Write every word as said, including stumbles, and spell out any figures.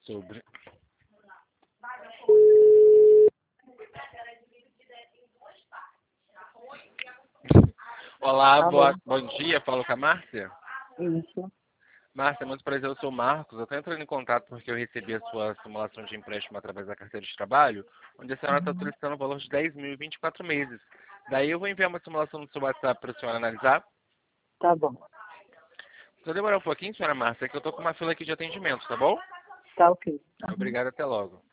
sobre... Olá, Tá boa, bom. bom dia, falo com a Márcia. Isso. Márcia, muito prazer, eu sou o Marcos. Eu estou entrando em contato porque eu recebi a sua simulação de empréstimo através da carteira de trabalho, onde a senhora está Uhum. solicitando o valor de dez mil e vinte e quatro meses. Daí eu vou enviar uma simulação no seu WhatsApp para a senhora analisar. Tá bom. Se eu demorar um pouquinho, senhora Márcia, é que eu estou com uma fila aqui de atendimento, tá bom? Tá ok. Uhum. Obrigado, até logo.